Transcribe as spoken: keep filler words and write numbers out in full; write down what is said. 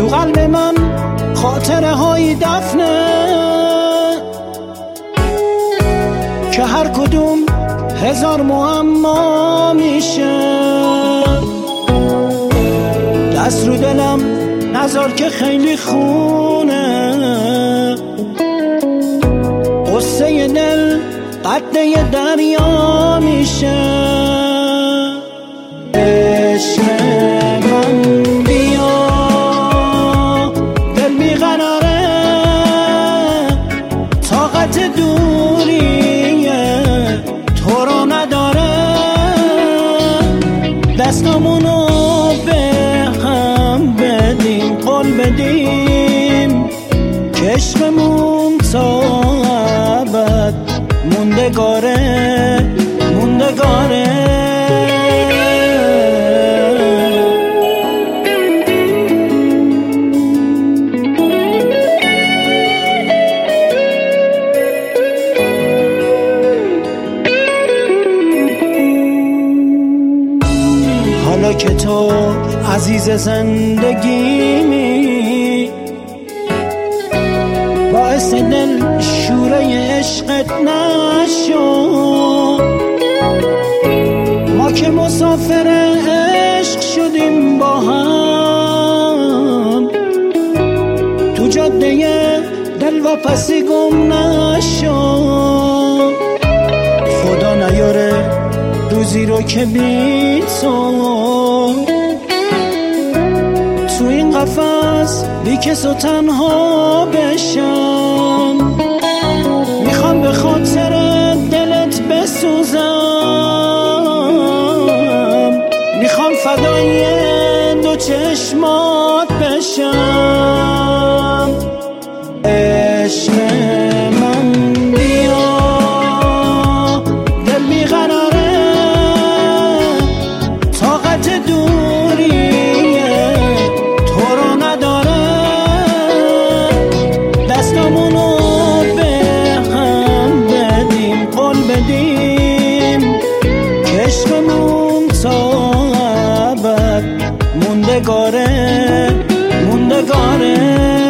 تو قلب من خاطره های دفنه که هر کدوم هزار معما میشه. دست رو دلم نذار که خیلی خونه، قصه دل قطعه دریا میشه. عشق من بیا، دل بیقراره، طاقت دوریه تو رو نداره. دستامونو به هم بدیم، قول بدیم که عشقمون تا ابد موندگاره موندگاره. حالا که تو عزیز زندگیمی، باعث دل شوره عشقت نشو. ما که مسافر عشق شدیم با هم، تو جاده دل و پسی گم نشو. خدا نیاره روزی رو که بی تو تو این قفس بی کس و تنها بشم. میخوام به خاطر دلت بسوزم، میخوام فدای دو چشمات بشم. عشق من بیا، دل بیقراره، طاقت دوریه تو رو نداره. دستامونو به هم بدیم، قول بدیم که عشقمون تا ابد موندگاره موندگاره.